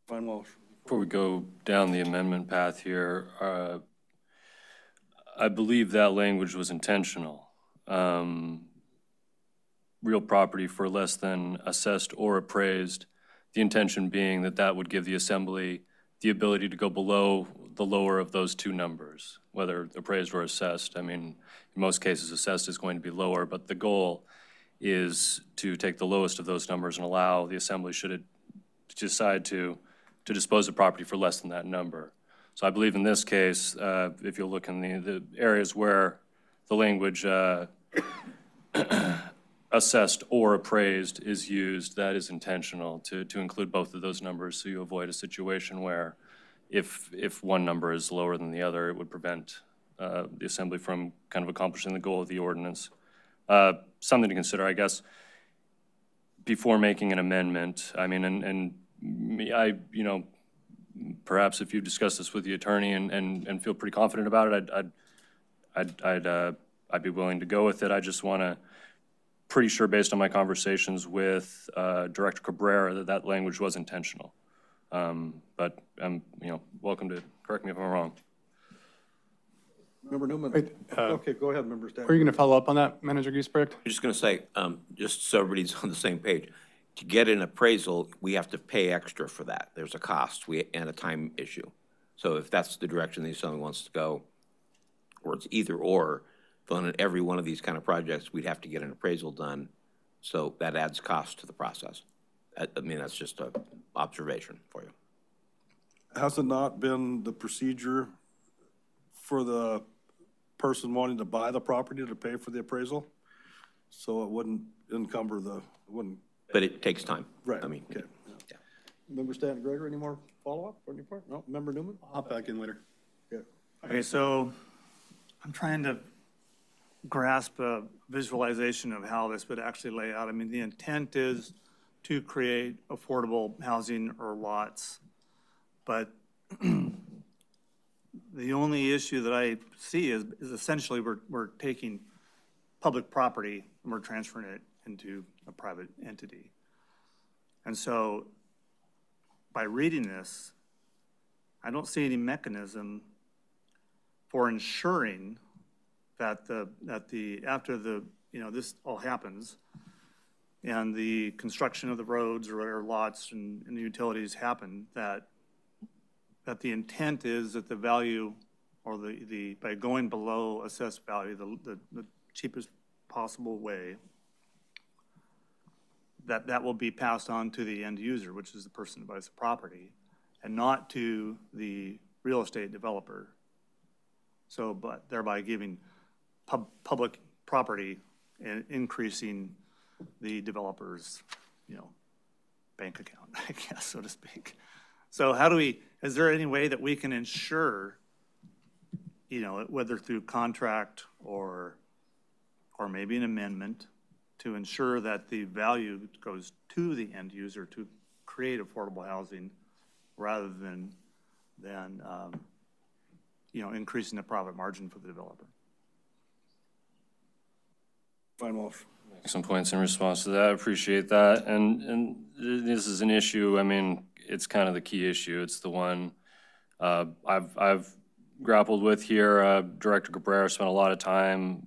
Fine, Walsh. Before we go down the amendment path here, I believe that language was intentional. Real property for less than assessed or appraised, the intention being that that would give the assembly the ability to go below the lower of those two numbers, whether appraised or assessed. I mean, in most cases, assessed is going to be lower, but the goal is to take the lowest of those numbers and allow the assembly, should it decide to dispose of property for less than that number. So I believe in this case, if you look in the areas where the language assessed or appraised is used, that is intentional to include both of those numbers, so you avoid a situation where if one number is lower than the other, it would prevent the assembly from kind of accomplishing the goal of the ordinance. Something to consider, I guess, before making an amendment. I mean, and you know, perhaps if you discuss this with the attorney and feel pretty confident about it, I'd be willing to go with it. I just want to, pretty sure based on my conversations with Director Cabrera that language was intentional. But I'm, you know, welcome to correct me if I'm wrong. Member Newman. Wait, Okay, go ahead, Member Stanton. Are you going to follow up on that, Manager Giesbrecht? I'm just going to say, just so everybody's on the same page, to get an appraisal, we have to pay extra for that. There's a cost and a time issue. So if that's the direction the assembly wants to go, or it's either or, on every one of these kind of projects, we'd have to get an appraisal done. So that adds cost to the process. I mean, that's just an observation for you. Has it not been the procedure for the person wanting to buy the property to pay for the appraisal? So it wouldn't encumber the, But it takes time. right, I mean, okay. Yeah. Member Stanton Gregory, any more follow-up on your part? No, Member Newman? I'll hop back in later. Okay. Okay, so I'm trying to grasp a visualization of how this would actually lay out. I mean, the intent is to create affordable housing or lots, but the only issue that I see is essentially we're taking public property and we're transferring it into a private entity. And so by reading this, I don't see any mechanism for ensuring that after this all happens and the construction of the roads or lots and the utilities happen, that the intent is that the value or by going below assessed value, the cheapest possible way, that will be passed on to the end user, which is the person who buys the property, and not to the real estate developer. So, but thereby giving public property and increasing the developer's, bank account, I guess, so to speak. So is there any way that we can ensure, whether through contract or maybe an amendment, to ensure that the value goes to the end user to create affordable housing rather than increasing the profit margin for the developer? Fine, Walsh. Make some points in response to that. I appreciate that. And this is an issue, I mean, it's kind of the key issue. It's the one I've grappled with here. Director Cabrera spent a lot of time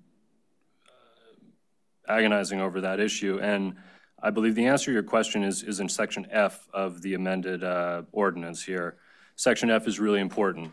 agonizing over that issue. And I believe the answer to your question is in Section F of the amended ordinance here. Section F is really important.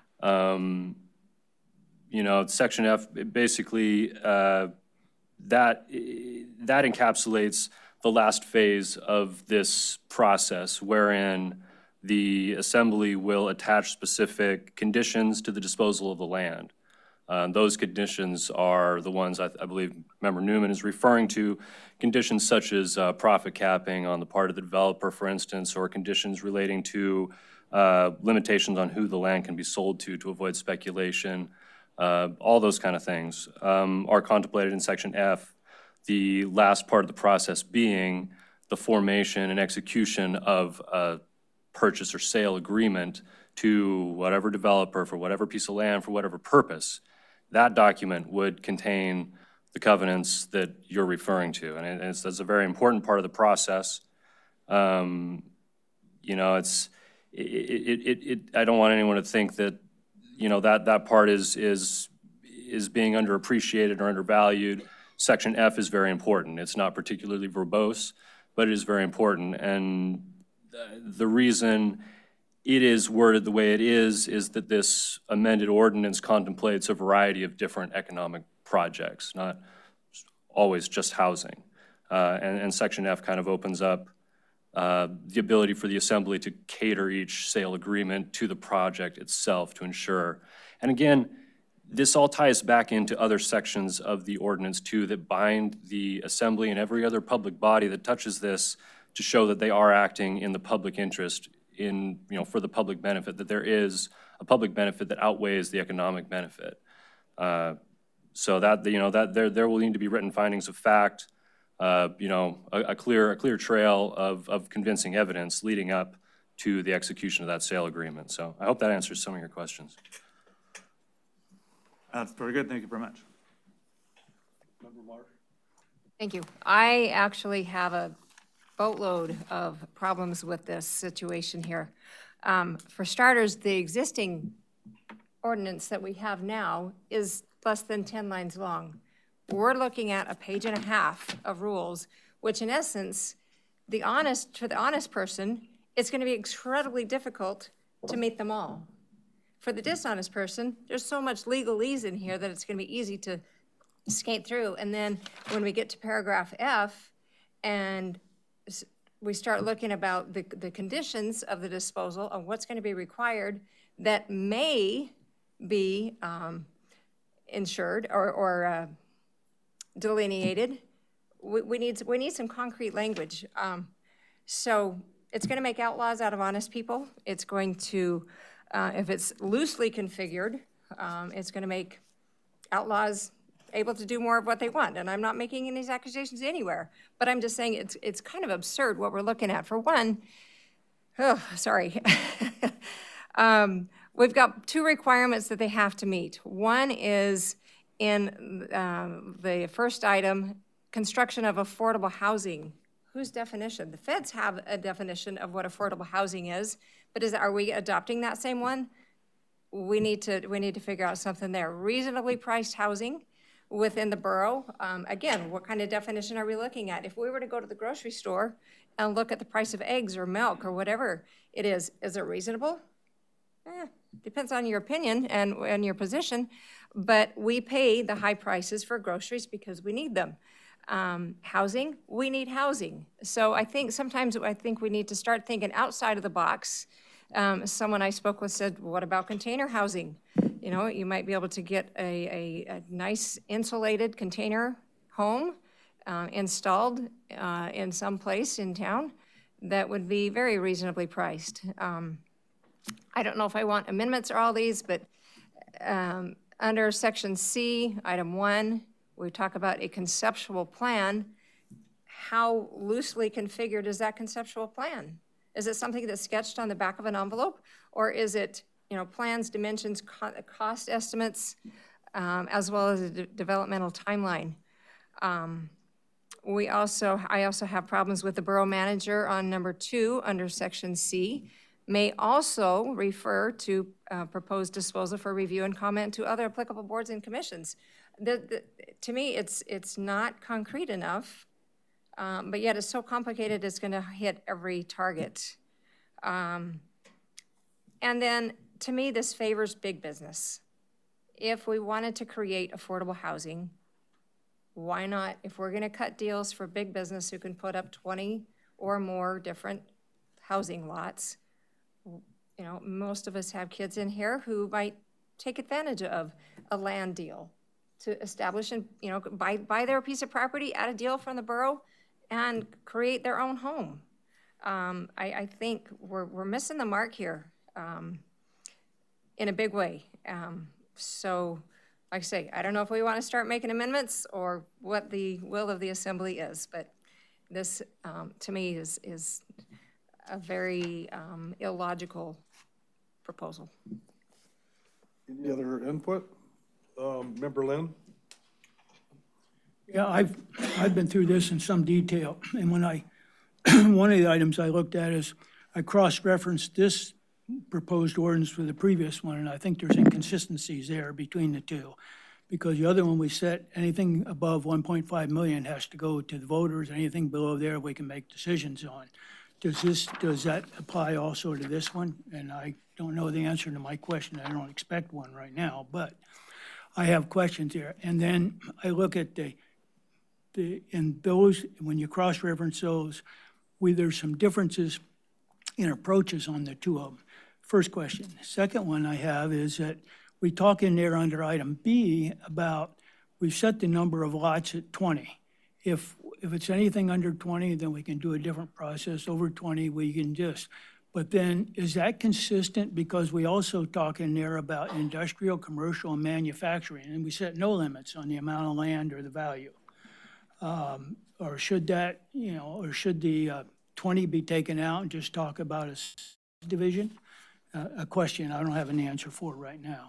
Section F, basically, that encapsulates the last phase of this process, wherein the assembly will attach specific conditions to the disposal of the land. Those conditions are the ones I believe Member Newman is referring to, conditions such as profit capping on the part of the developer, for instance, or conditions relating to limitations on who the land can be sold to avoid speculation. All those kind of things are contemplated in Section F, the last part of the process being the formation and execution of a purchase or sale agreement to whatever developer for whatever piece of land for whatever purpose. That document would contain the covenants that you're referring to, and that's a very important part of the process. I don't want anyone to think that, you know, that part is being underappreciated or undervalued. Section F is very important. It's not particularly verbose, but it is very important. And the reason it is worded the way it is that this amended ordinance contemplates a variety of different economic projects, not always just housing. And Section F kind of opens up the ability for the Assembly to cater each sale agreement to the project itself to ensure. And again, this all ties back into other sections of the ordinance too that bind the Assembly and every other public body that touches this to show that they are acting in the public interest, in, you know, for the public benefit, that there is a public benefit that outweighs the economic benefit. So that, you know, that there will need to be written findings of fact, you know, a clear trail of convincing evidence leading up to the execution of that sale agreement. So I hope that answers some of your questions. That's very good. Thank you very much. Thank you. I actually have a boatload of problems with this situation here. For starters, the existing ordinance that we have now is less than 10 lines long. We're looking at a page and a half of rules, which in essence, for the honest person, it's going to be incredibly difficult to meet them all. For the dishonest person, there's so much legalese in here that it's going to be easy to skate through. And then when we get to paragraph F and we start looking about the conditions of the disposal of what's going to be required that may be insured or delineated, we need some concrete language. So it's going to make outlaws out of honest people. It's going to, if it's loosely configured, it's going to make outlaws able to do more of what they want. And I'm not making any accusations anywhere, but I'm just saying it's kind of absurd what we're looking at. For one, we've got two requirements that they have to meet. One is in the first item, construction of affordable housing. Whose definition? The feds have a definition of what affordable housing is, but are we adopting that same one? We need to figure out something there. Reasonably priced housing within the borough. Again, what kind of definition are we looking at? If we were to go to the grocery store and look at the price of eggs or milk or whatever it is it reasonable? Depends on your opinion and your position, but we pay the high prices for groceries because we need them. Housing, we need housing. So I think sometimes we need to start thinking outside of the box. Someone I spoke with said, what about container housing? You know, you might be able to get a nice insulated container home installed in some place in town that would be very reasonably priced. I don't know if I want amendments or all these, but under section C, item 1, we talk about a conceptual plan. How loosely configured is that conceptual plan? Is it something that's sketched on the back of an envelope, or is it, you know, plans, dimensions, cost estimates, as well as a developmental timeline? I also have problems with the borough manager on number 2 under section C. May also refer to proposed disposal for review and comment to other applicable boards and commissions. To me, it's not concrete enough, but yet it's so complicated it's going to hit every target. And then, to me, this favors big business. If we wanted to create affordable housing, why not? If we're going to cut deals for big business who can put up 20 or more different housing lots, you know, most of us have kids in here who might take advantage of a land deal to establish and, you know, buy their piece of property at a deal from the borough and create their own home. I think we're missing the mark here in a big way. So, like I say, I don't know if we want to start making amendments or what the will of the Assembly is, but this, to me, is a very illogical proposal. Any other input? Member Lynn? Yeah, I've been through this in some detail, and when one of the items I looked at is I cross-referenced this proposed ordinance for the previous one, and I think there's inconsistencies there between the two. Because the other one, we set anything above 1.5 million has to go to the voters, anything below there we can make decisions on. Does that apply also to this one? And I don't know the answer to my question. I don't expect one right now, but I have questions here. And then I look at in those, when you cross-reference those, there's some differences in approaches on the two of them. First question. Second one I have is that we talk in there under item B about we've set the number of lots at 20. If it's anything under 20, then we can do a different process. Over 20, we can just. But then is that consistent? Because we also talk in there about industrial, commercial, and manufacturing, and we set no limits on the amount of land or the value. Or should that, or should the 20 be taken out and just talk about a division? A question I don't have an answer for right now.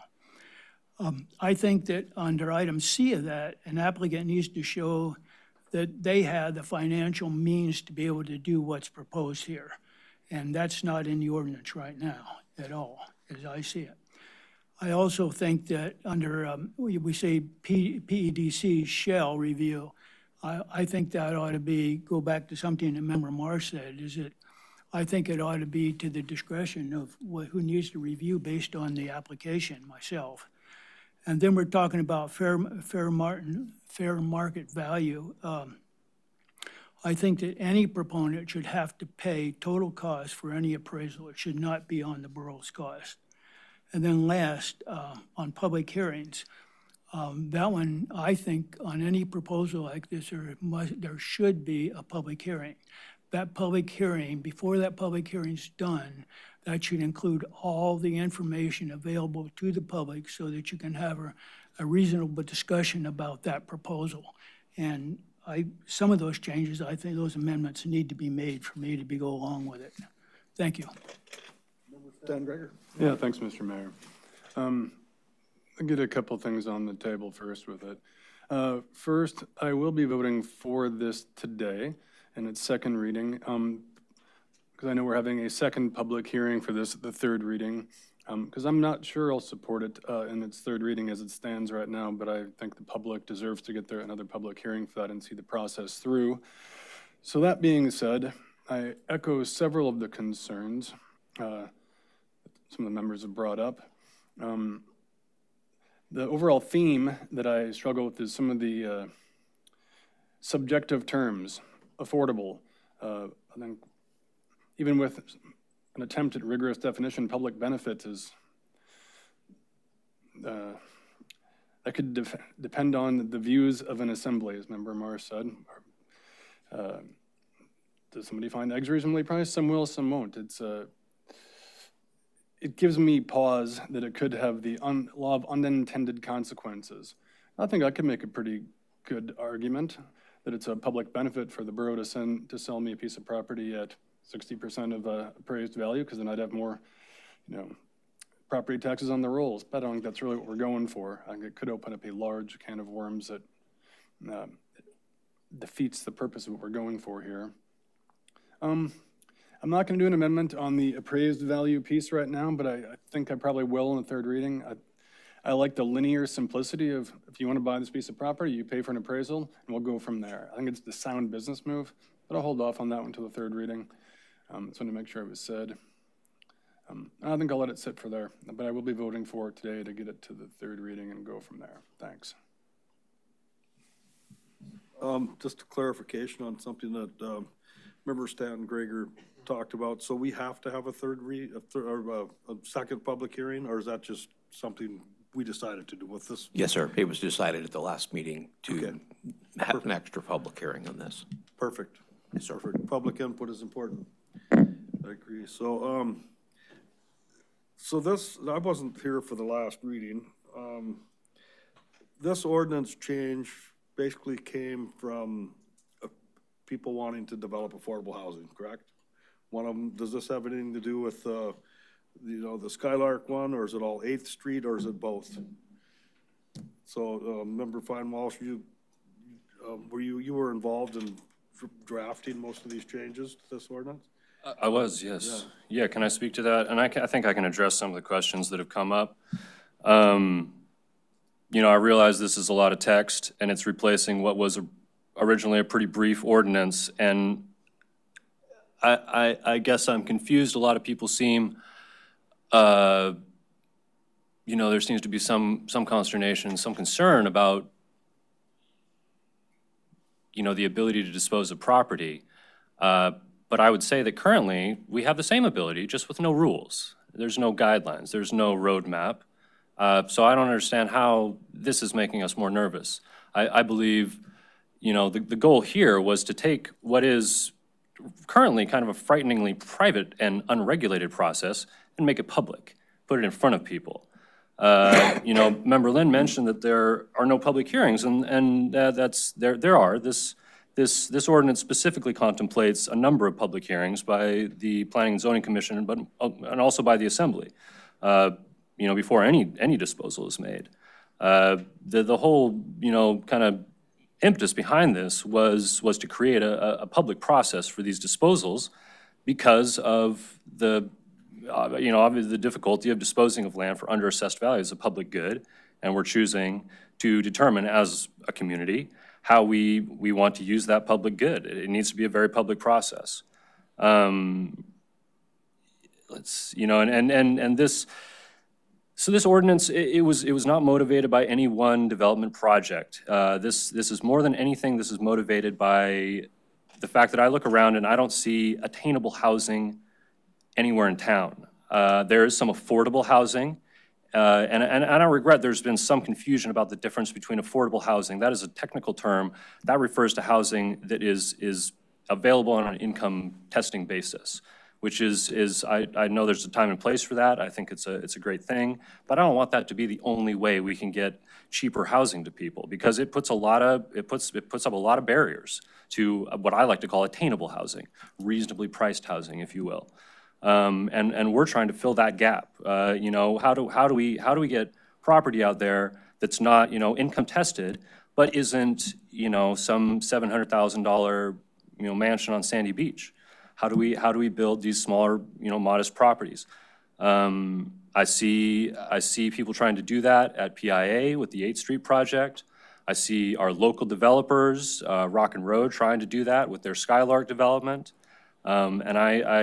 I think that under item C of that, an applicant needs to show that they have the financial means to be able to do what's proposed here. And that's not in the ordinance right now at all, as I see it. I also think that under, we say PEDC shall review. I think that ought to go back to something that Member Marsh said, is that I think it ought to be to the discretion of who needs to review based on the application, myself. And then we're talking about fair market value. I think that any proponent should have to pay total cost for any appraisal. It should not be on the borough's cost. And then last, on public hearings, that one, I think on any proposal like this, there should be a public hearing. That public hearing, before that public hearing's done, that should include all the information available to the public so that you can have a reasonable discussion about that proposal. And some of those changes, I think those amendments need to be made for me to go along with it. Thank you. Dan Greger. Yeah, thanks, Mr. Mayor. I'll get a couple things on the table first with it. First, I will be voting for this today in its second reading, because I know we're having a second public hearing for this, the third reading, because I'm not sure I'll support it in its third reading as it stands right now, but I think the public deserves to get another public hearing for that and see the process through. So that being said, I echo several of the concerns some of the members have brought up. The overall theme that I struggle with is some of the subjective terms. Affordable. I think even with an attempt at rigorous definition, public benefit is, that could depend on the views of an assembly, as Member Marr said. Does somebody find eggs reasonably priced? Some will, some won't. It gives me pause that it could have the law of unintended consequences. I think I could make a pretty good argument that it's a public benefit for the borough to sell me a piece of property at 60% of appraised value, because then I'd have more, property taxes on the rolls. But I don't think that's really what we're going for. I think it could open up a large can of worms that defeats the purpose of what we're going for here. I'm not going to do an amendment on the appraised value piece right now, but I think I probably will in the third reading. I like the linear simplicity of, if you want to buy this piece of property, you pay for an appraisal, and we'll go from there. I think it's the sound business move, but I'll hold off on that one until the third reading. Just want to make sure it was said. I think I'll let it sit for there, but I will be voting for it today to get it to the third reading and go from there. Thanks. Just a clarification on something that Member Stanton Greger talked about. So we have to have a second public hearing, or is that just something we decided to do with this? Yes, sir. It was decided at the last meeting to have an extra public hearing on this. Perfect. Yes, sir. Perfect. Public input is important. I agree. So, so this, I wasn't here for the last reading. This ordinance change basically came from people wanting to develop affordable housing, correct? One of them, does this have anything to do with, the Skylark one, or is it all 8th Street, or is it both? So, Member Fine-Walsh, you were involved in drafting most of these changes to this ordinance? I was, yes. Yeah, can I speak to that? And I think I can address some of the questions that have come up. You know, I realize this is a lot of text, and it's replacing what was originally a pretty brief ordinance, and I guess I'm confused. A lot of people seem, you know, there seems to be some consternation, some concern about, you know, the ability to dispose of property. But I would say that currently, we have the same ability, just with no rules. There's no guidelines, there's no roadmap. So I don't understand how this is making us more nervous. I believe, you know, the goal here was to take what is currently kind of a frighteningly private and unregulated process and make it public, put it in front of people. You know, Member Lynn mentioned that there are no public hearings, and there are. This ordinance specifically contemplates a number of public hearings by the Planning and Zoning Commission, and also by the Assembly, you know, before any disposal is made. The whole, you know, kind of impetus behind this was to create a public process for these disposals because of the, you know, obviously the difficulty of disposing of land for under-assessed value is a public good, and we're choosing to determine as a community how we want to use that public good. It needs to be a very public process. Let's, you know, and this, so this ordinance, it was not motivated by any one development project. This is more than anything, this is motivated by the fact that I look around and I don't see attainable housing anywhere in town. There is some affordable housing, and I regret there's been some confusion about the difference between affordable housing. That is a technical term. That refers to housing that is available on an income testing basis, which is I know there's a time and place for that. I think it's a great thing, but I don't want that to be the only way we can get cheaper housing to people, because it puts up a lot of barriers to what I like to call attainable housing, reasonably priced housing, if you will. And we're trying to fill that gap. You know, how do we get property out there that's not, you know, income tested, but isn't, you know, some $700,000, you know, mansion on Sandy Beach? How do we build these smaller, you know, modest properties? I see people trying to do that at PIA with the 8th Street project. I see our local developers, Rock and Road, trying to do that with their Skylark development. And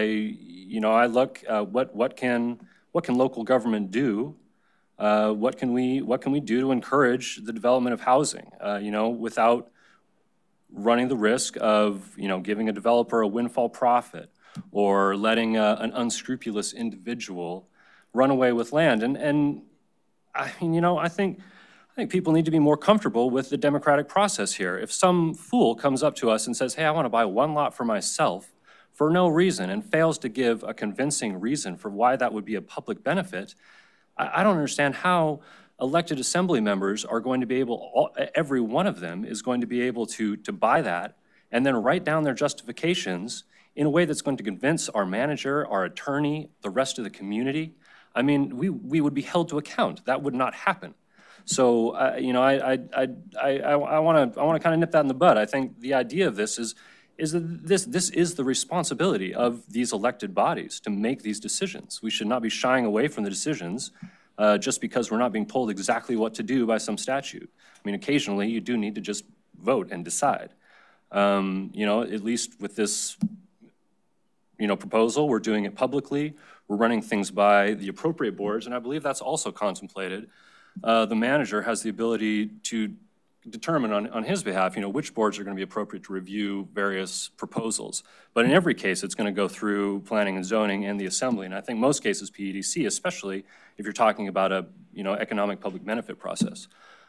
I look, what can local government do? What can we do to encourage the development of housing, you know, without running the risk of, you know, giving a developer a windfall profit or letting an unscrupulous individual run away with land. And I mean, you know, I think people need to be more comfortable with the democratic process here. If some fool comes up to us and says, hey, I want to buy one lot for myself for no reason, and fails to give a convincing reason for why that would be a public benefit, I don't understand how elected assembly members are going to be able, every one of them is going to be able to buy that and then write down their justifications in a way that's going to convince our manager, our attorney, the rest of the community. I mean, we would be held to account. That would not happen. So, you know, I want to kind of nip that in the bud. I think the idea of this is that this is the responsibility of these elected bodies to make these decisions. We should not be shying away from the decisions just because we're not being told exactly what to do by some statute. I mean, occasionally you do need to just vote and decide. You know, at least with this, you know, proposal, we're doing it publicly. We're running things by the appropriate boards, and I believe that's also contemplated. The manager has the ability to determine on his behalf, you know, which boards are going to be appropriate to review various proposals. But in every case, it's going to go through planning and zoning and the assembly. And I think most cases PEDC, especially if you're talking about a, you know, economic public benefit process.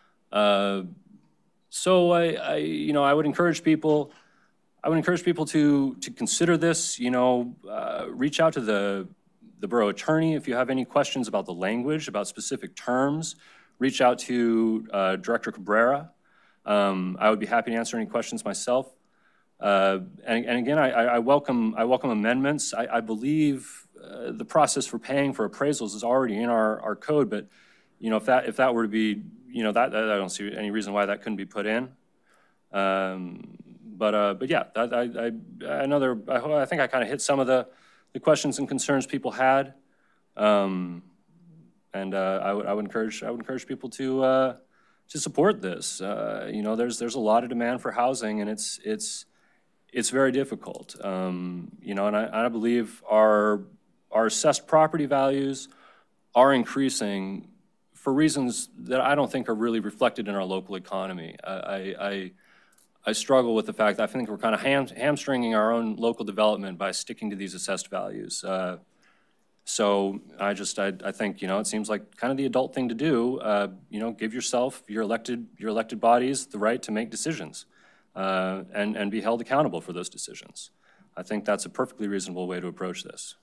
So I would encourage people, to consider this, you know, reach out to the borough attorney if you have any questions about the language, about specific terms. Reach out to Director Cabrera. I would be happy to answer any questions myself. And again, I welcome amendments. I believe the process for paying for appraisals is already in our code, but you know, if that were to be, you know, that I don't see any reason why that couldn't be put in. But yeah, I think I kind of hit some of the questions and concerns people had. And I would encourage people to support this. You know, there's a lot of demand for housing, and it's very difficult. You know, and I believe our assessed property values are increasing for reasons that I don't think are really reflected in our local economy. I struggle with the fact that I think we're kind of hamstringing our own local development by sticking to these assessed values. So I think, you know, it seems like kind of the adult thing to do. You know, give yourself, your elected bodies, the right to make decisions and be held accountable for those decisions. I think that's a perfectly reasonable way to approach this.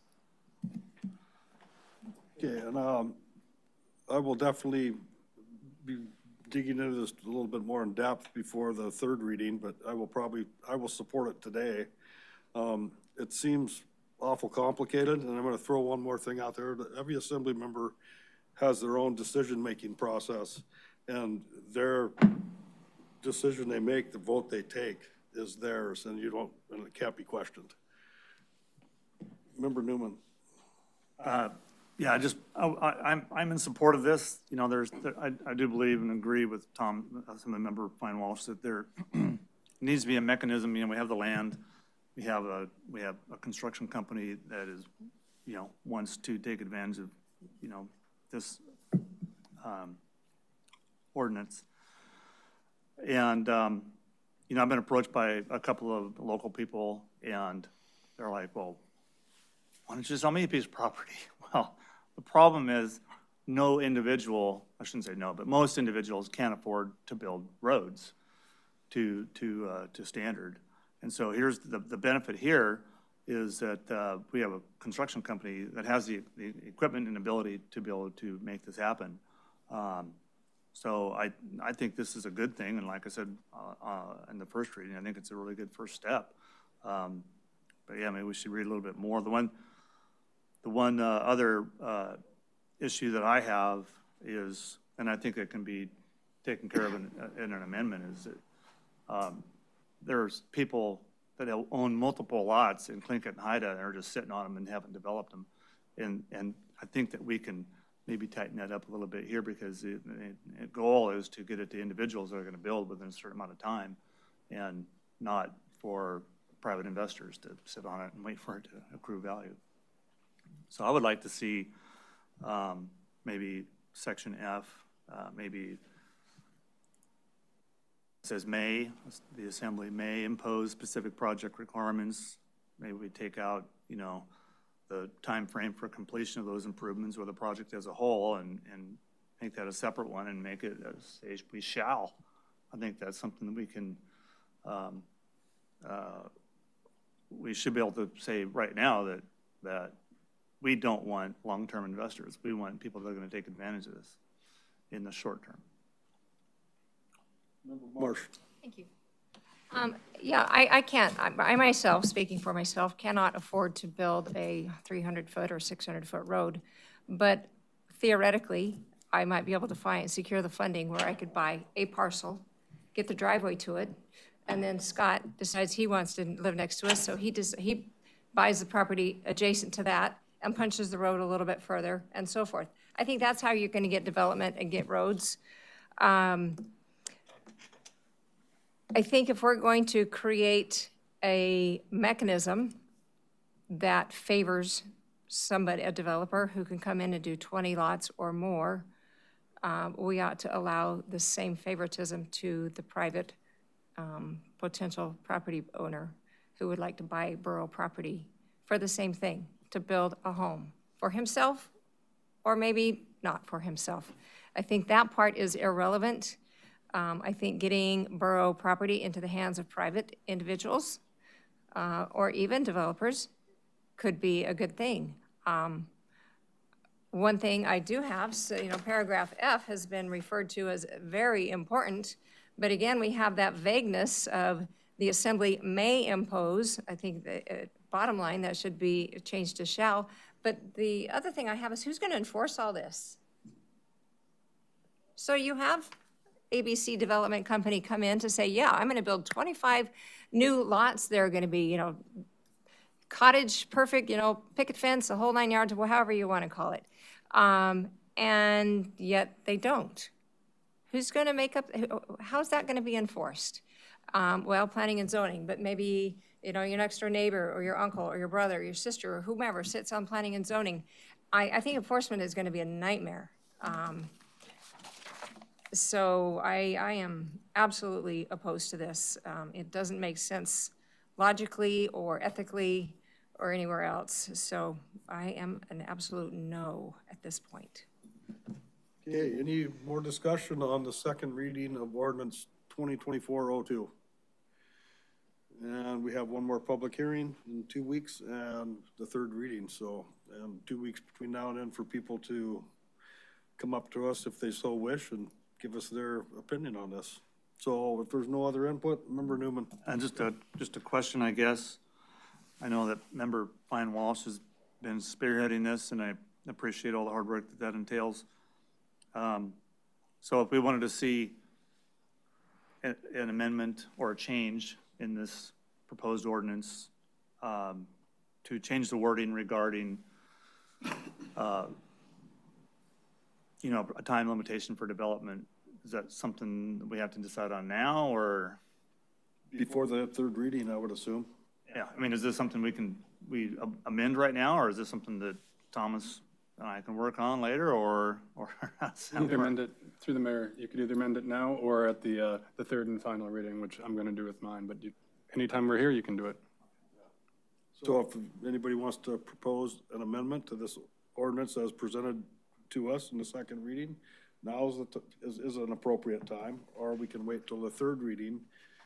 Okay, and I will definitely be digging into this a little bit more in depth before the third reading, but I will support it today. It seems awful complicated, and I'm going to throw one more thing out there. Every assembly member has their own decision-making process, and their decision they make, the vote they take, is theirs, and it can't be questioned. Member Newman. Yeah, I'm in support of this. You know, I do believe and agree with Tom, Assemblymember Fine Walsh, that there needs to be a mechanism. You know, we have the land, we have a construction company that is, you know, wants to take advantage of, you know, this ordinance. And you know, I've been approached by a couple of local people, and they're like, "Well, why don't you sell me a piece of property?" Well, the problem is no individual, I shouldn't say no, but most individuals can't afford to build roads to standard. And so here's the benefit here is that we have a construction company that has the equipment and ability to be able to make this happen. So I think this is a good thing, and like I said in the first reading, I think it's a really good first step. But yeah, maybe we should read a little bit more. The one other issue that I have is, and I think it can be taken care of in an amendment, is that there's people that own multiple lots in Tlingit and Haida and are just sitting on them and haven't developed them. And I think that we can maybe tighten that up a little bit here, because the goal is to get it to individuals that are going to build within a certain amount of time, and not for private investors to sit on it and wait for it to accrue value. So I would like to see maybe section F, maybe it says may, the assembly may impose specific project requirements. Maybe we take out, you know, the time frame for completion of those improvements or the project as a whole, and make that a separate one and make it as we shall. I think that's something that we can, we should be able to say right now that we don't want long-term investors. We want people that are going to take advantage of this in the short term. Marsh. Thank you. Yeah, I can't, I myself, speaking for myself, cannot afford to build a 300-foot or 600-foot road. But theoretically, I might be able to secure the funding where I could buy a parcel, get the driveway to it, and then Scott decides he wants to live next to us, so he buys the property adjacent to that and punches the road a little bit further, and so forth. I think that's how you're going to get development and get roads. I think if we're going to create a mechanism that favors somebody, a developer who can come in and do 20 lots or more, we ought to allow the same favoritism to the private potential property owner who would like to buy borough property for the same thing, to build a home for himself or maybe not for himself. I think that part is irrelevant. I think getting borough property into the hands of private individuals or even developers could be a good thing. One thing I do have, so, you know, paragraph F has been referred to as very important, but again, we have that vagueness of the assembly may impose. I think the bottom line, that should be changed to shall. But the other thing I have is, who's going to enforce all this? So you have ABC Development Company come in to say, yeah, I'm going to build 25 new lots. They're going to be, you know, cottage perfect, picket fence, the whole 9 yards, however you want to call it. And yet they don't. Who's going to make up, how's that going to be enforced? Well, planning and zoning, but maybe, your next door neighbor or your uncle or your brother or your sister or whomever sits on planning and zoning. I think enforcement is going to be a nightmare. So I am absolutely opposed to this. It doesn't make sense logically or ethically or anywhere else. So I am an absolute no at this point. Okay, any more discussion on the second reading of ordinance 2024-02? And we have one more public hearing in 2 weeks and the third reading, so, and 2 weeks between now and then for people to come up to us if they so wish and give us their opinion on this. So if there's no other input, Member Newman. And just a question, I guess. I know that Member Fine Walsh has been spearheading this, and I appreciate all the hard work that entails. So if we wanted to see an amendment or a change in this proposed ordinance to change the wording regarding, a time limitation for development, is that something that we have to decide on now, or? Before the third reading, I would assume. Yeah, I mean, is this something we amend right now, or is this something that Thomas and I can work on later, or how's that Either work? amend it through the mayor. You could either amend it now or at the third and final reading, which I'm going to do with mine. But anytime we're here, you can do it. So if anybody wants to propose an amendment to this ordinance as presented to us in the second reading, now is an appropriate time, or we can wait till the third reading.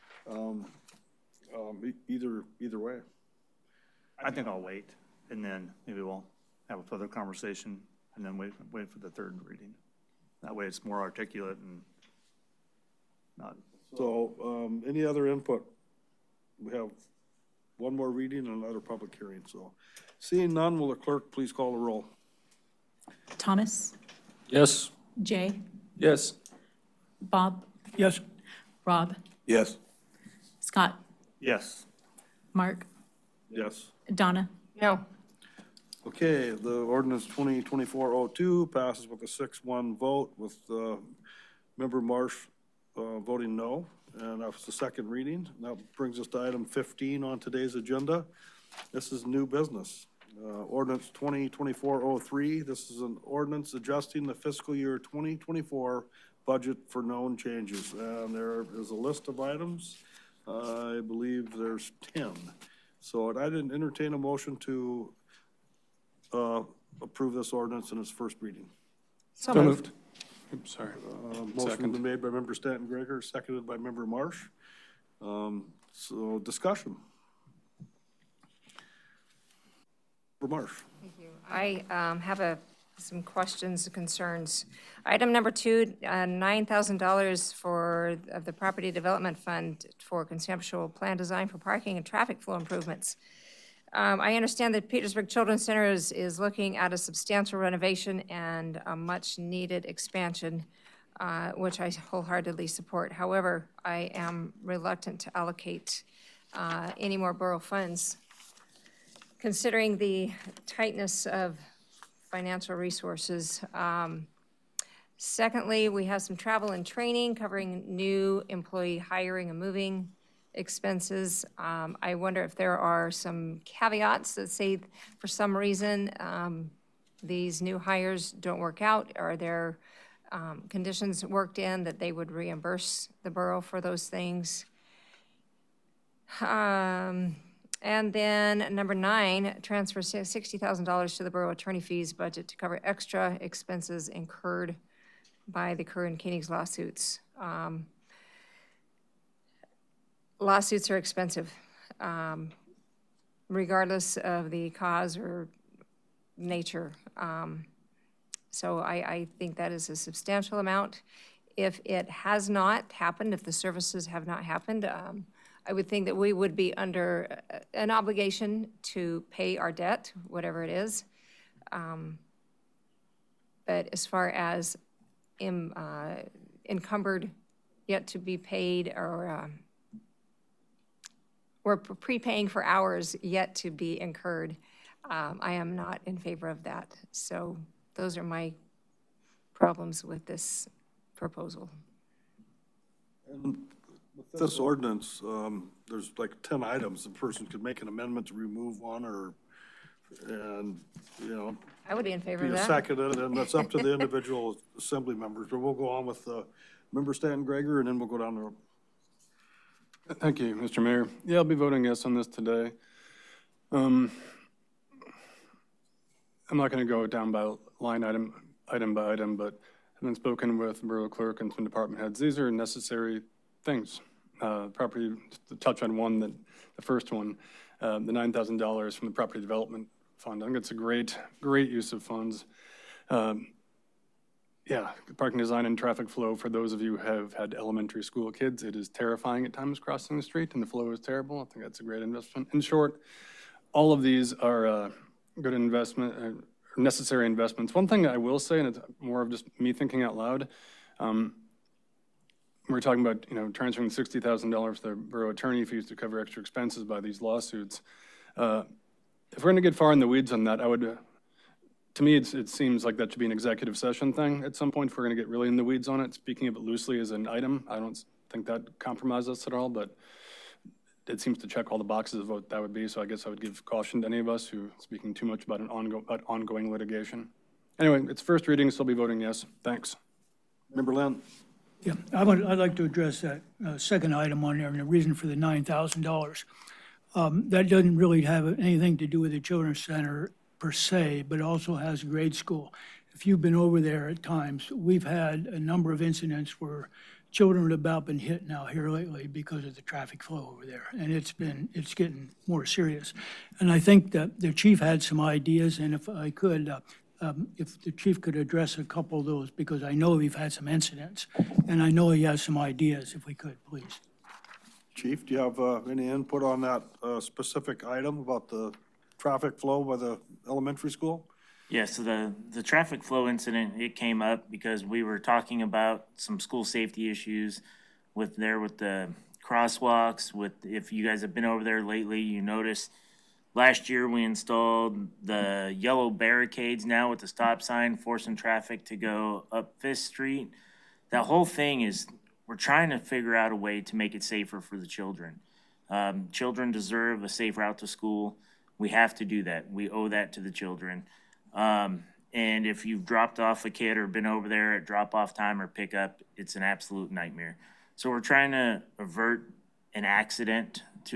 Either way. I think I'll wait, and then maybe we'll have a further conversation, and then wait for the third reading. That way it's more articulate and not. So, any other input? We have one more reading and another public hearing, so. Seeing none, will the clerk please call the roll? Thomas, Yes. Jay, Yes. Bob, Yes, Rob, Yes. Scott, Yes. Mark, Yes. Donna. No. Okay, the ordinance 2024-02 passes with a 6-1 vote with Member Marsh voting no, and that's the second reading. That brings us to item 15 on today's agenda. This is new business. Ordinance 2024-03, this is an ordinance adjusting the fiscal year 2024 budget for known changes. And there is a list of items. I believe there's 10. So I didn't entertain a motion to approve this ordinance in its first reading. So moved. Oops, sorry. Motion Second. been made by Member Stanton Gregor, seconded by Member Marsh. So discussion. Member Marsh. Thank you. I have some questions and concerns. Item number 2, $9,000 for the Property Development Fund for conceptual plan design for parking and traffic flow improvements. I understand that Petersburg Children's Center is looking at a substantial renovation and a much-needed expansion, which I wholeheartedly support. However, I am reluctant to allocate any more borough funds, considering the tightness of financial resources. Secondly, we have some travel and training covering new employee hiring and moving expenses. I wonder if there are some caveats that say for some reason these new hires don't work out. Are there conditions worked in that they would reimburse the borough for those things? And then number 9, transfer $60,000 to the borough attorney fees budget to cover extra expenses incurred by the Kerr and Koenig's lawsuits. Lawsuits are expensive, regardless of the cause or nature. So I think that is a substantial amount. If it has not happened, if the services have not happened, I would think that we would be under an obligation to pay our debt, whatever it is. But as far as encumbered, yet to be paid, or we're prepaying for hours yet to be incurred. I am not in favor of that. So those are my problems with this proposal. And with this ordinance, there's like 10 items. The person could make an amendment to remove one and, you know, I would be in favor be of a that. second, and that's up to the individual assembly members. But we'll go on with Member Stan Gregor, and then we'll go down the road. Thank you, Mr. Mayor. Yeah, I'll be voting yes on this today. I'm not going to go down by line item by item, but having spoken with Borough Clerk and some department heads, these are necessary things. Property, to touch on one, the first one, the $9,000 from the Property Development Fund. I think it's a great use of funds. Yeah, parking design and traffic flow, for those of you who have had elementary school kids, it is terrifying at times crossing the street, and the flow is terrible. I think that's a great investment. In short, all of these are good investment, necessary investments. One thing I will say, and it's more of just me thinking out loud, we're talking about, you know, transferring $60,000 to the borough attorney fees to cover extra expenses by these lawsuits. If we're going to get far in the weeds on that, I would, to me, it seems like that should be an executive session thing at some point if we're going to get really in the weeds on it. Speaking of it loosely as an item, I don't think that compromises us at all, but it seems to check all the boxes of what that would be. So I guess I would give caution to any of us who are speaking too much about ongoing litigation. Anyway, it's first reading, so I'll be voting yes. Thanks. Member Lynn? Yeah, I'd like to address that second item on there and the reason for the $9,000. That doesn't really have anything to do with the Children's Center per se, but also has a grade school. If you've been over there at times, we've had a number of incidents where children have about been hit now here lately because of the traffic flow over there, and it's getting more serious. And I think that the chief had some ideas, and if I could, if the chief could address a couple of those, because I know we've had some incidents, and I know he has some ideas, if we could, please. Chief, do you have any input on that specific item about the traffic flow by the elementary school? Yeah, so the traffic flow incident, it came up because we were talking about some school safety issues with the crosswalks. If you guys have been over there lately, you notice last year we installed the yellow barricades now with the stop sign forcing traffic to go up Fifth Street. That whole thing is, we're trying to figure out a way to make it safer for the children. Children deserve a safe route to school. We have to do that. We owe that to the children. And if you've dropped off a kid or been over there at drop-off time or pickup, it's an absolute nightmare. So we're trying to avert an accident to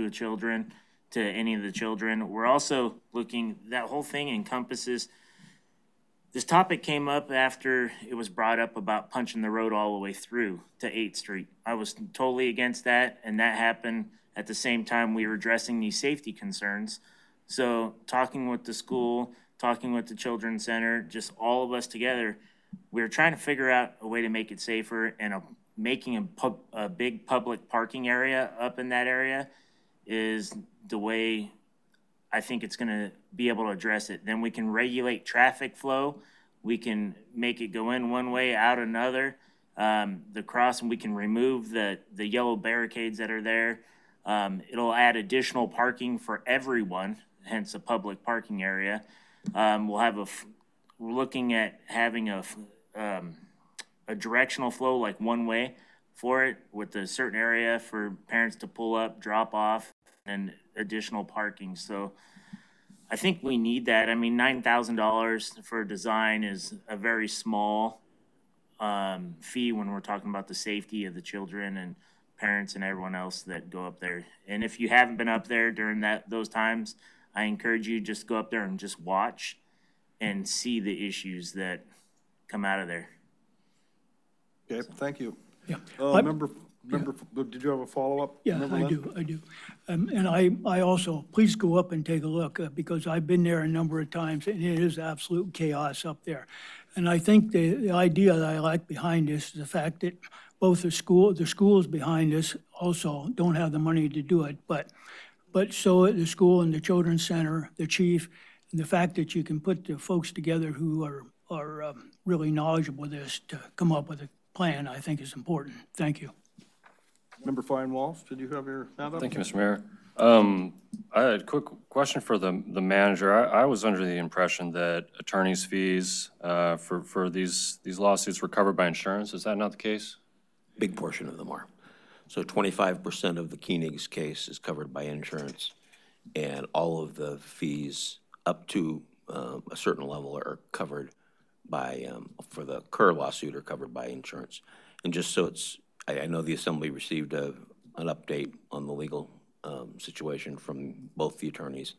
any of the children. We're also looking, that whole thing encompasses, this topic came up after it was brought up about punching the road all the way through to 8th Street. I was totally against that, and that happened at the same time we were addressing these safety concerns. So talking with the school, talking with the Children's Center, just all of us together, we're trying to figure out a way to make it safer, and making a big public parking area up in that area is the way I think it's going to be able to address it. Then we can regulate traffic flow. We can make it go in one way, out another. The crossing, we can remove the yellow barricades that are there. It'll add additional parking for everyone, hence a public parking area. We're looking at having a directional flow, like one way for it, with a certain area for parents to pull up, drop off, and additional parking. So I think we need that. I mean, $9,000 for design is a very small fee when we're talking about the safety of the children and parents and everyone else that go up there. And if you haven't been up there during those times, I encourage you just go up there and just watch and see the issues that come out of there. Okay, thank you. Yeah. Member, did you have a follow-up? Yeah, Member I Lynn? do. And I also, please go up and take a look, because I've been there a number of times, and it is absolute chaos up there. And I think the idea that I like behind this is the fact that both the schools behind us also don't have the money to do it, but so the school and the Children's Center, the chief, and the fact that you can put the folks together who are really knowledgeable with this to come up with a plan, I think is important. Thank you. Member Fine Walsh, did you have your hand up? Thank you, Mr. Mayor. I had a quick question for the manager. I was under the impression that attorney's fees for these lawsuits were covered by insurance. Is that not the case? Big portion of them are. So 25% of the Koenig's case is covered by insurance, and all of the fees up to a certain level are covered by, for the Kerr lawsuit, are covered by insurance. And just so it's, I know the Assembly received an update on the legal situation from both the attorneys.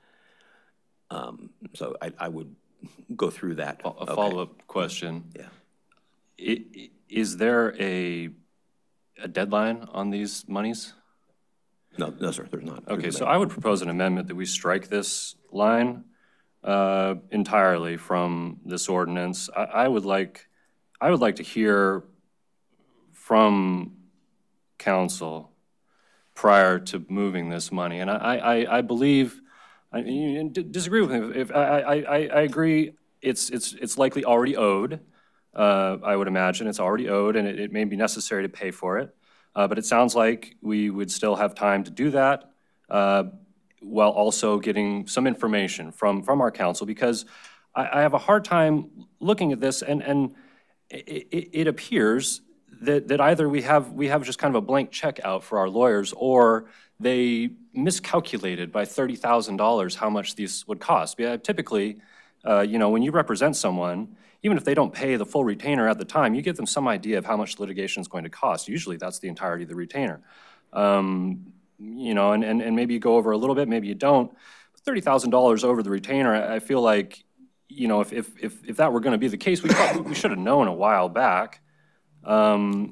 So I would go through that. A follow-up question. Yeah. Is there a deadline on these monies? No, sir, there's not. Okay, so I would propose an amendment that we strike this line entirely from this ordinance. I would like to hear from council prior to moving this money. And I believe, you disagree with me, if I agree it's likely already owed. I would imagine it's already owed, and it may be necessary to pay for it. But it sounds like we would still have time to do that while also getting some information from our council, because I have a hard time looking at this, and it appears that either we have just kind of a blank check out for our lawyers, or they miscalculated by $30,000 how much these would cost. Typically, when you represent someone, even if they don't pay the full retainer at the time, you give them some idea of how much litigation is going to cost. Usually that's the entirety of the retainer. And maybe you go over a little bit, maybe you don't. $30,000 over the retainer, I feel like, if that were going to be the case, we should have known a while back. And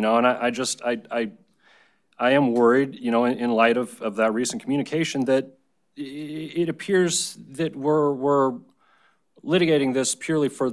I am worried, in light of that recent communication, that it appears that we're litigating this purely for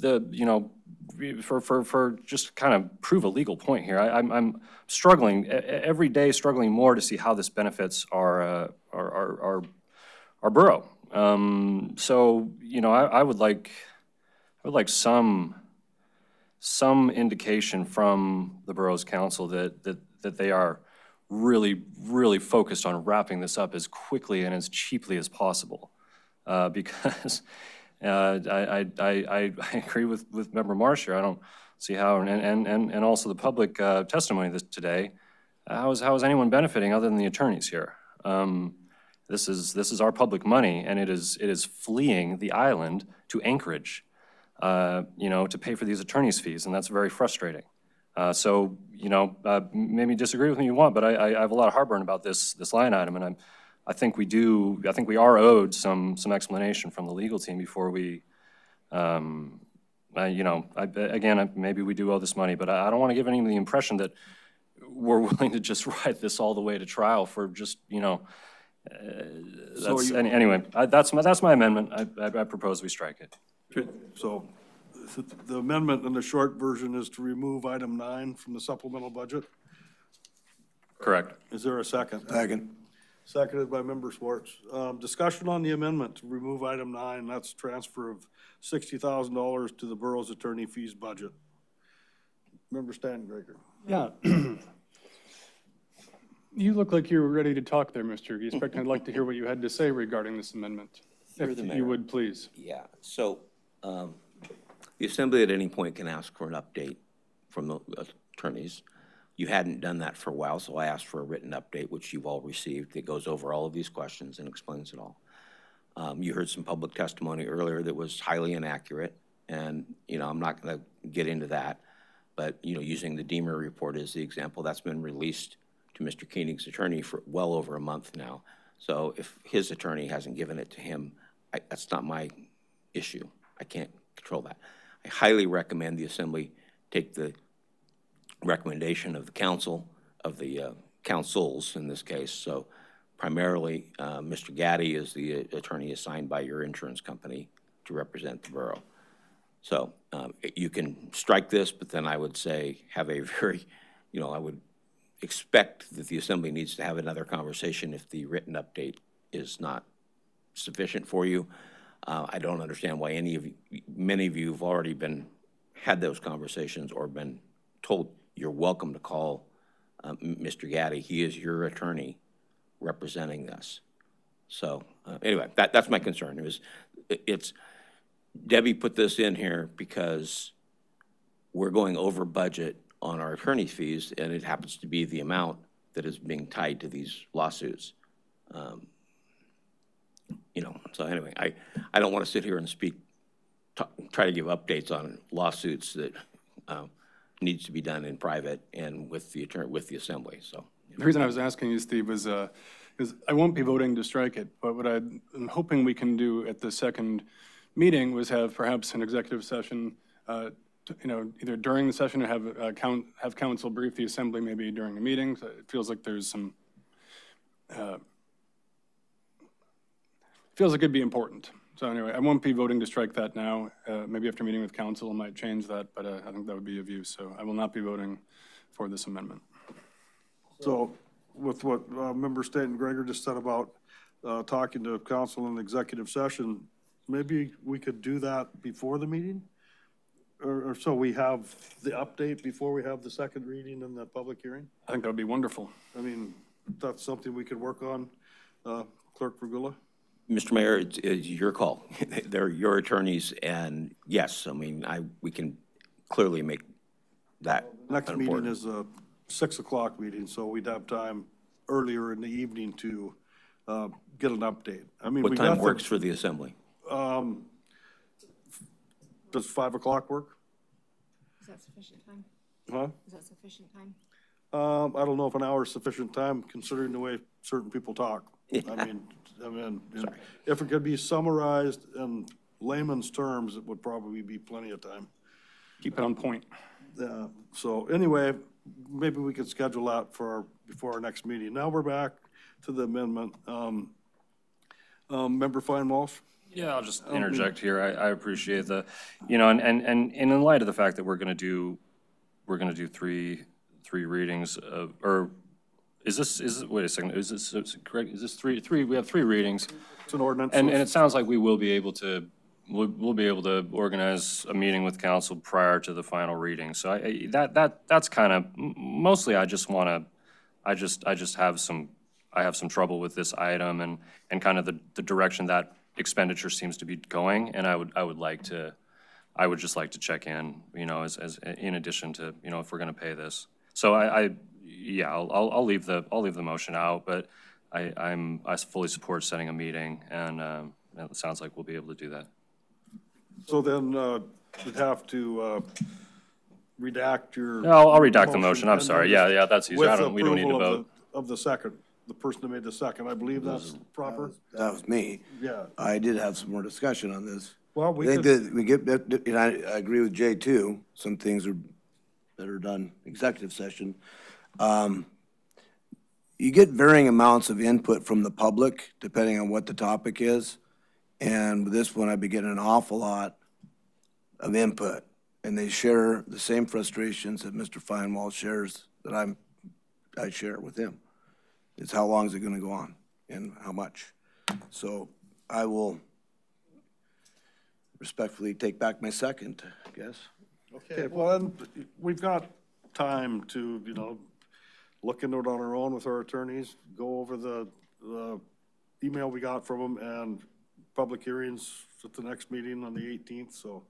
for just kind of prove a legal point here. I'm struggling every day, struggling more to see how this benefits our borough. So I would like some indication from the borough's council that they are really focused on wrapping this up as quickly and as cheaply as possible, because I agree with Member Marsh here. I don't see how, and also the public testimony today. How is anyone benefiting other than the attorneys here? This is our public money, and it is fleeing the island to Anchorage, to pay for these attorneys' fees, and that's very frustrating. So maybe disagree with me if you want, but I have a lot of heartburn about this line item, and I think we are owed some explanation from the legal team before we, maybe we do owe this money, but I don't want to give anyone the impression that we're willing to just ride this all the way to trial for just, anyway, that's my amendment. I propose we strike it. So the amendment in the short version is to remove item 9 from the supplemental budget. Correct. Is there a second? Second. Seconded by Member Schwartz. Discussion on the amendment to remove item 9, that's transfer of $60,000 to the borough's attorney fees budget. Member Standengrager. Yeah. You look like you were ready to talk there, Mr. Giesbeck. I'd like to hear what you had to say regarding this amendment, Through if the you mayor. would, please. Yeah, so the Assembly at any point can ask for an update from the attorneys. You hadn't done that for a while, so I asked for a written update, which you've all received. It goes over all of these questions and explains it all. You heard some public testimony earlier that was highly inaccurate, and, I'm not going to get into that, but, using the Deemer report as the example, that's been released to Mr. Koenig's attorney for well over a month now. So if his attorney hasn't given it to him, that's not my issue. I can't control that. I highly recommend the Assembly take the recommendation of the council, of the councils in this case. So primarily, Mr. Gaddy is the attorney assigned by your insurance company to represent the borough. So you can strike this, but then I would say have a very, I would expect that the Assembly needs to have another conversation if the written update is not sufficient for you. I don't understand why many of you have already had those conversations or been told you're welcome to call Mr. Gaddy. He is your attorney representing this. So, anyway, that's my concern, it's, Debbie put this in here because we're going over budget on our attorney fees, and it happens to be the amount that is being tied to these lawsuits. You know, so anyway, I don't want to sit here and try to give updates on lawsuits that needs to be done in private and with the assembly, so. The reason I was asking you, Steve, was because I won't be voting to strike it, but what I'm hoping we can do at the second meeting was have perhaps an executive session, you know, either during the session or have council brief the assembly maybe during the meeting. So it feels like there's some, feels like it'd be important. So anyway, I won't be voting to strike that now. Maybe after meeting with council, I might change that, but I think that would be of use. So I will not be voting for this amendment. So with what Member Stanton Gregor just said about talking to council in executive session, maybe we could do that before the meeting? Or so we have the update before we have the second reading and the public hearing? I think that would be wonderful. I mean, that's something we could work on, Clerk Vergula? Mr. Mayor, it's your call. They're your attorneys, and yes, I mean, we can clearly make that Next meeting important. is a 6 o'clock meeting, so we'd have time earlier in the evening to get an update. I mean, What we time got works for the assembly? Does 5 o'clock work? Is that sufficient time? Huh? Is that sufficient time? I don't know if an hour is sufficient time, considering the way certain people talk. I mean, if it could be summarized in layman's terms, it would probably be plenty of time. Keep it on point. So anyway, maybe we could schedule that before our next meeting. Now we're back to the amendment. Member Fine-Walsh? Yeah, I'll just interject here. I appreciate the, you know, and in light of the fact that we're gonna do three readings of, or wait a second, is this correct? Is this three, we have 3 readings. It's an ordinance. And it sounds like we will be able to, we'll be able to organize a meeting with council prior to the final reading. So that's kind of, mostly I just want to, I have some trouble with this item and kind of the direction that expenditure seems to be going. And I would just like to check in, you know, as in addition to, you know, if we're going to pay this. So yeah, I'll leave the motion out, but I fully support setting a meeting, and it sounds like we'll be able to do that. So then we'd have to redact your. No, I'll redact the motion. I'm and sorry. then Yeah, that's easy. We don't need to approval vote. of the second, the person that made the second. I believe that's proper. That was me. Yeah. I did have some more discussion on this. Well, I we think could, that we get, and I agree with Jay too, some things are better done executive session. You get varying amounts of input from the public, depending on what the topic is. And with this one, I've been getting an awful lot of input. And they share the same frustrations that Mr. Feinwald shares, that I share with him. It's how long is it gonna go on and how much? So I will respectfully take back my second, I guess. okay, well, then we've got time to, you know, look into it on our own with our attorneys, go over the email we got from them and public hearings at the next meeting on the 18th. So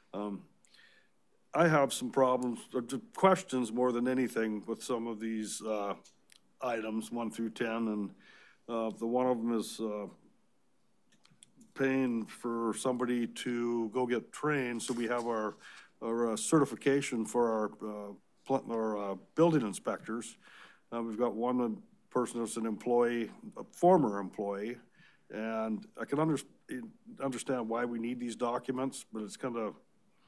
I have some problems, questions more than anything with some of these items, 1 through 10. And the one of them is paying for somebody to go get trained. So we have our certification for our building inspectors. We've got one person that's an employee, a former employee, and I can understand why we need these documents, but it's kind of,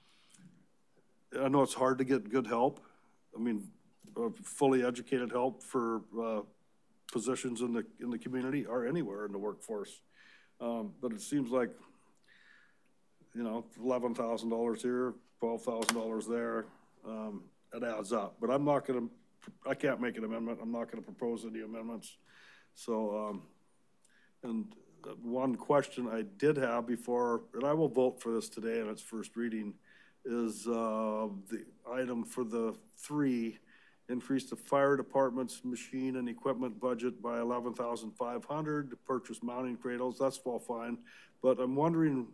I know it's hard to get good help. I mean, fully educated help for positions in the community or anywhere in the workforce. But it seems like, you know, $11,000 here, $12,000 there, it adds up. But I can't make an amendment. I'm not gonna propose any amendments. So, and one question I did have before, and I will vote for this today in its first reading, is the item for the 3 increase the fire department's machine and equipment budget by $11,500 to purchase mounting cradles. That's all fine. But I'm wondering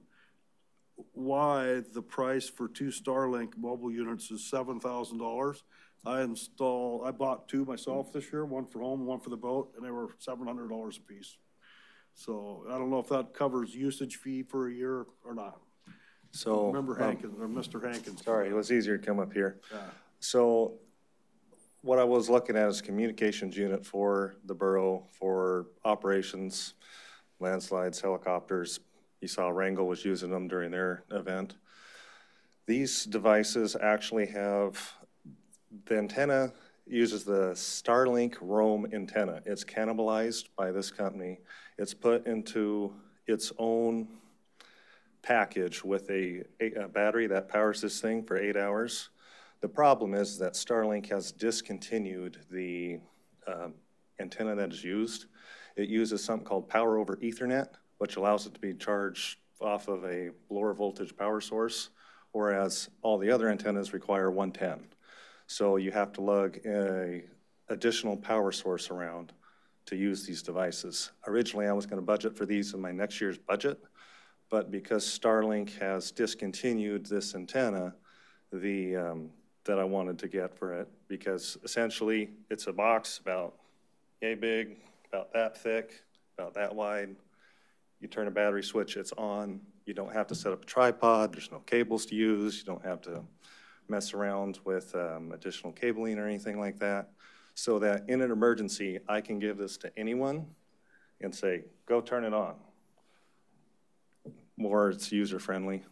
why the price for 2 Starlink mobile units is $7,000. I bought 2 myself this year, one for home, one for the boat, and they were $700 a piece. So I don't know if that covers usage fee for a year or not. So. Remember Hankins, or Mr. Hankins. Sorry, it was easier to come up here. Yeah. So what I was looking at is a communications unit for the borough for operations, landslides, helicopters. You saw Wrangell was using them during their event. These devices actually have, the antenna uses the Starlink Roam antenna. It's cannibalized by this company. It's put into its own package with a battery that powers this thing for 8 hours. The problem is that Starlink has discontinued the antenna that is used. It uses something called power over Ethernet, which allows it to be charged off of a lower voltage power source, whereas all the other antennas require 110. So you have to lug an additional power source around to use these devices. Originally, I was going to budget for these in my next year's budget, but because Starlink has discontinued this antenna, that I wanted to get for it, because essentially it's a box about yay big, about that thick, about that wide. You turn a battery switch, it's on. You don't have to set up a tripod. There's no cables to use. You don't have to mess around with additional cabling or anything like that. So that in an emergency, I can give this to anyone and say, go turn it on. More, it's user-friendly.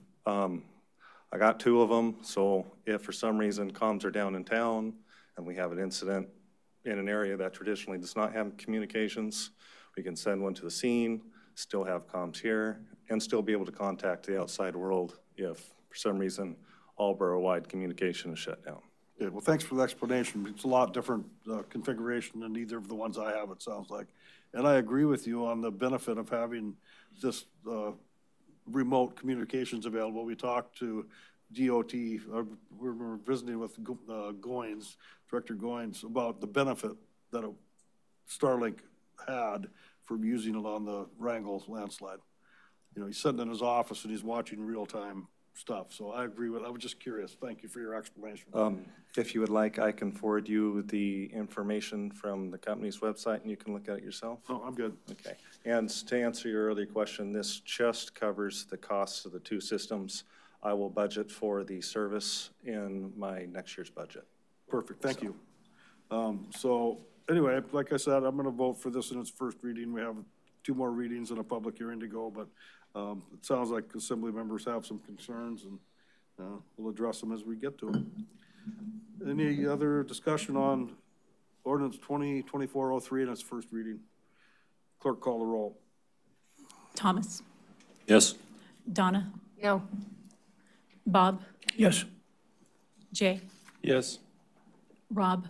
I got 2 of them, so if for some reason comms are down in town and we have an incident in an area that traditionally does not have communications, we can send one to the scene, still have comms here, and still be able to contact the outside world if for some reason all borough-wide communication is shut down. Yeah, well, thanks for the explanation. It's a lot different configuration than either of the ones I have, it sounds like. And I agree with you on the benefit of having this remote communications available. We talked to DOT, we were visiting with Goins, Director Goins, about the benefit that a Starlink had for using it on the Wrangell landslide. You know, he's sitting in his office and he's watching real-time stuff. So I agree with, I was just curious. Thank you for your explanation. If you would like, I can forward you the information from the company's website and you can look at it yourself. No, I'm good. Okay. And to answer your earlier question, this just covers the costs of the 2 systems. I will budget for the service in my next year's budget. Perfect, thank you. So anyway, like I said, I'm gonna vote for this in its first reading. We have 2 more readings and a public hearing to go, but it sounds like assembly members have some concerns and we'll address them as we get to them. Any other discussion on ordinance 2024-03 in its first reading? Clerk, call the roll. Thomas, Yes. Donna, No. Bob, Yes. Jay, Yes. Rob,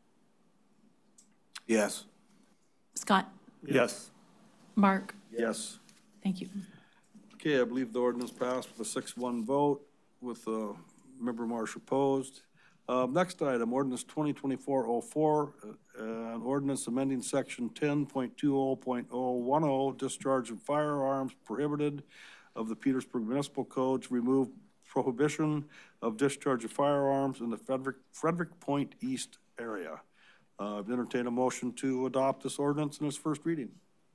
Yes. Scott, Yes. Mark. Yes. Thank you. Okay, I believe the ordinance passed with a 6-1 vote with Member Marsh opposed. Next item, ordinance 2024-04, an ordinance amending section 10.20.010, discharge of firearms prohibited of the Petersburg Municipal Code to remove prohibition of discharge of firearms in the Frederick Point East area. Entertain a motion to adopt this ordinance in its first reading.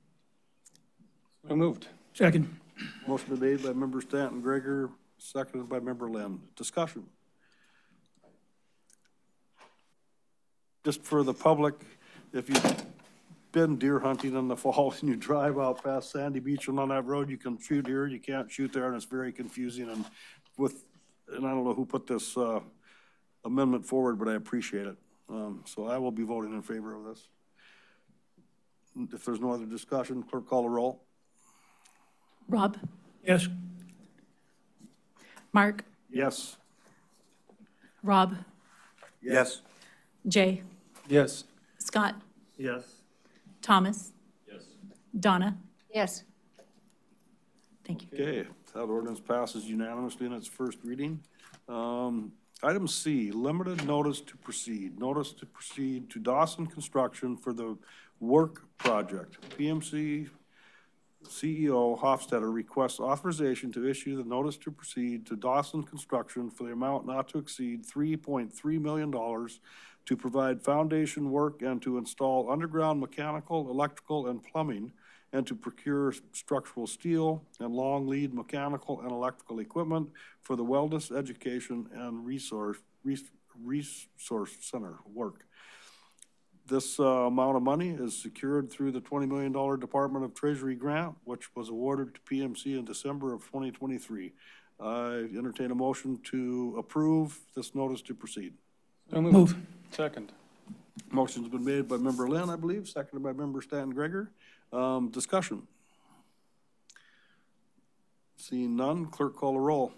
So moved. Second. Motion been made by Member Stanton Gregor, seconded by Member Lynn. Discussion. Just for the public, if you've been deer hunting in the fall and you drive out past Sandy Beach and on that road, you can shoot here, you can't shoot there, and it's very confusing. And I don't know who put this amendment forward, but I appreciate it. So I will be voting in favor of this. If there's no other discussion, clerk, call the roll. Rob, Yes. Mark, Yes. Rob, Yes. Jay, Yes. Scott, Yes. Thomas. Yes. Donna. Yes. Thank you. Okay, That ordinance passes unanimously in its first reading. Item C, limited notice to proceed. Notice to proceed to Dawson Construction for the work project. PMC CEO Hofstadter requests authorization to issue the notice to proceed to Dawson Construction for the amount not to exceed $3.3 million to provide foundation work and to install underground mechanical, electrical, and plumbing, and to procure structural steel and long lead mechanical and electrical equipment for the Wellness Education and Resource Center work. This amount of money is secured through the $20 million Department of Treasury grant, which was awarded to PMC in December of 2023. I entertain a motion to approve this notice to proceed. So moved. Second. Motion's been made by Member Lynn, I believe, seconded by Member Stan Gregor. Discussion. Seeing none, clerk call a roll.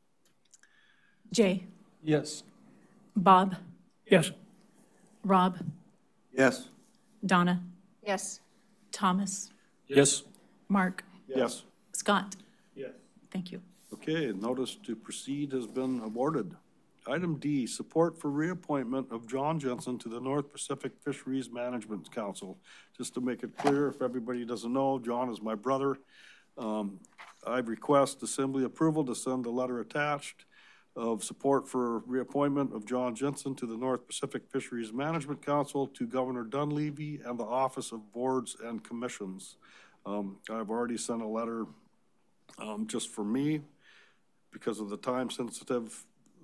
Jay, Yes. Bob, Yes. Rob, Yes. Donna, Yes. Thomas, Yes. Mark, Yes. Scott. Yes. Thank you. Okay, notice to proceed has been awarded. Item D, support for reappointment of John Jensen to the North Pacific Fisheries Management Council. Just to make it clear, if everybody doesn't know, John is my brother. I request Assembly approval to send a letter attached of support for reappointment of John Jensen to the North Pacific Fisheries Management Council to Governor Dunleavy and the Office of Boards and Commissions. I've already sent a letter just for me because of the time-sensitive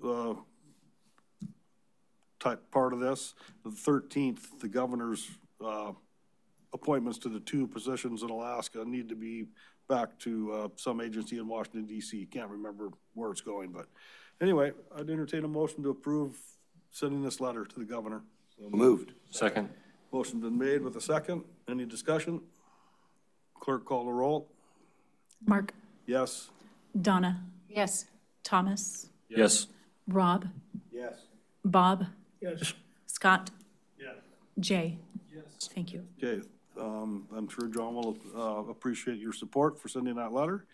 type part of this. The 13th, the governor's appointments to the 2 positions in Alaska need to be back to some agency in Washington, D.C. Can't remember where it's going, but anyway, I'd entertain a motion to approve sending this letter to the governor. Moved. Second. Motion's been made with a second. Any discussion? Clerk call the roll. Mark, Yes. Donna, Yes. Thomas, Yes. Rob, Yes. Bob, Yes. Scott, Yes. Jay. Yes. Thank you. Okay, I'm sure John will appreciate your support for sending that letter.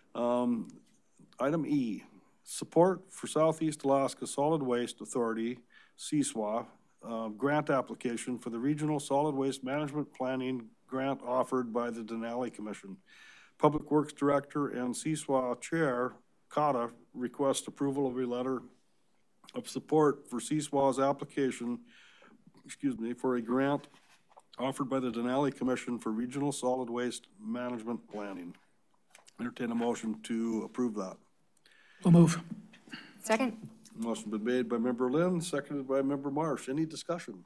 Item E, support for Southeast Alaska Solid Waste Authority, CSWA, grant application for the Regional Solid Waste Management Planning Grant offered by the Denali Commission. Public Works Director and CSWA Chair, Kata, request approval of a letter of support for CSWA's application, for a grant offered by the Denali Commission for Regional Solid Waste Management Planning. Entertain a motion to approve that. We'll move. Second? Motion been made by Member Lynn, seconded by Member Marsh. Any discussion?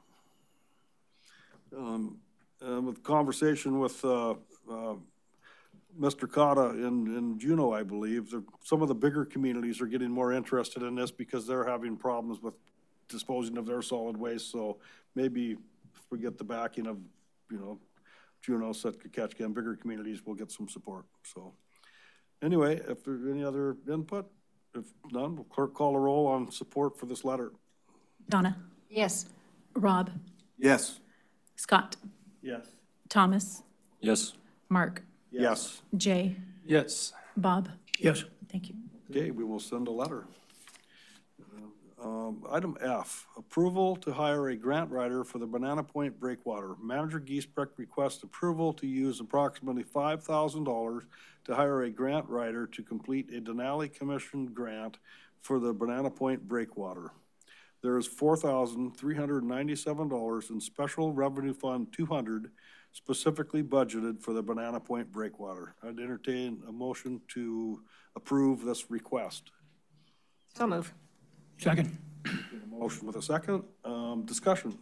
With conversation with Mr. Kata in Juneau, I believe, some of the bigger communities are getting more interested in this because they're having problems with disposing of their solid waste. So maybe if we get the backing of, Juneau, Sitka, Ketchikan, bigger communities, we'll get some support. So anyway, if there's any other input, if none, will clerk call a roll on support for this letter? Donna, Yes. Rob, Yes. Scott, Yes. Thomas, Yes. Mark, Yes. Jay, Yes. Bob. Yes. Thank you. Okay, we will send a letter. Item F, approval to hire a grant writer for the Banana Point Breakwater. Manager Giesbrecht requests approval to use approximately $5,000 to hire a grant writer to complete a Denali Commission grant for the Banana Point Breakwater. There is $4,397 in Special Revenue Fund 200 specifically budgeted for the Banana Point Breakwater. I'd entertain a motion to approve this request. So move. Second. Motion with a second. Discussion.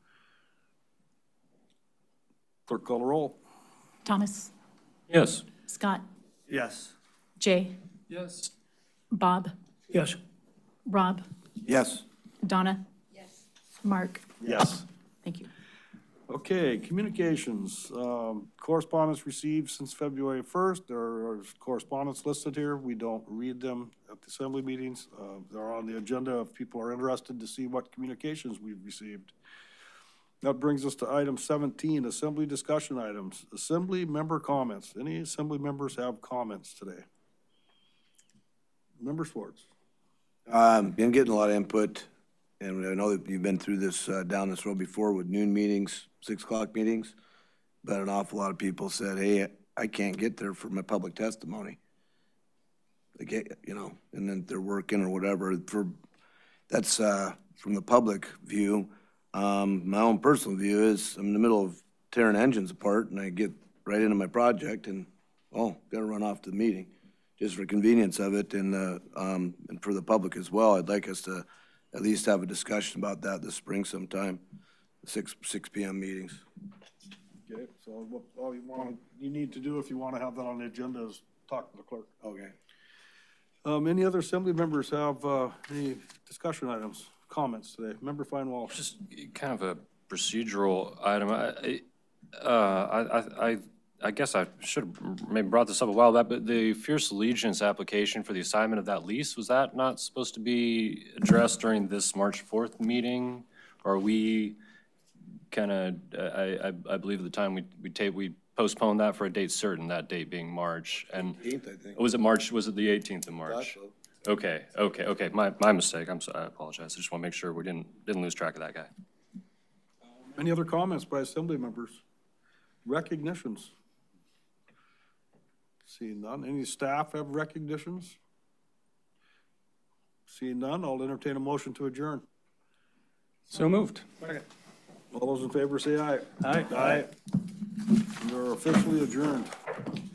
Clerk call the roll. Thomas, Yes. Scott, Yes. Jay, Yes. Bob, Yes. Rob, Yes. Donna. Yes. Mark. Yes. Thank you. Okay, communications. Correspondence received since February 1st. There are correspondence listed here. We don't read them at the assembly meetings. They're on the agenda if people are interested to see what communications we've received. That brings us to item 17, assembly discussion items. Assembly member comments. Any assembly members have comments today? Member Schwartz. Been getting a lot of input, and I know that you've been through this, down this road before with noon meetings, 6 o'clock meetings, but an awful lot of people said, hey, I can't get there for my public testimony. They get, you know, and then they're working or whatever. That's from the public view. My own personal view is I'm in the middle of tearing engines apart, and I get right into my project and, gotta run off to the meeting. Just for convenience of it and for the public as well, I'd like us to at least have a discussion about that this spring sometime, 6 PM meetings. Okay, so what, all you need to do if you want to have that on the agenda is talk to the clerk. Okay. Any other assembly members have any discussion items, comments today? Member Fine Walsh. Just kind of a procedural item. I guess I should have maybe brought this up a while back, but the Fierce Allegiance application for the assignment of that lease, was that not supposed to be addressed during this March 4th meeting? Or are we kind of, I believe at the time we postponed that for a date certain, that date being March. And 18th, I think. was it March, was it the 18th of March? Okay, my mistake, I'm sorry, I apologize. I just want to make sure we didn't lose track of that guy. Any other comments by assembly members? Recognitions? Seeing none. Any staff have recognitions? Seeing none, I'll entertain a motion to adjourn. So moved. All those in favor say aye. Aye. Aye. We're officially adjourned.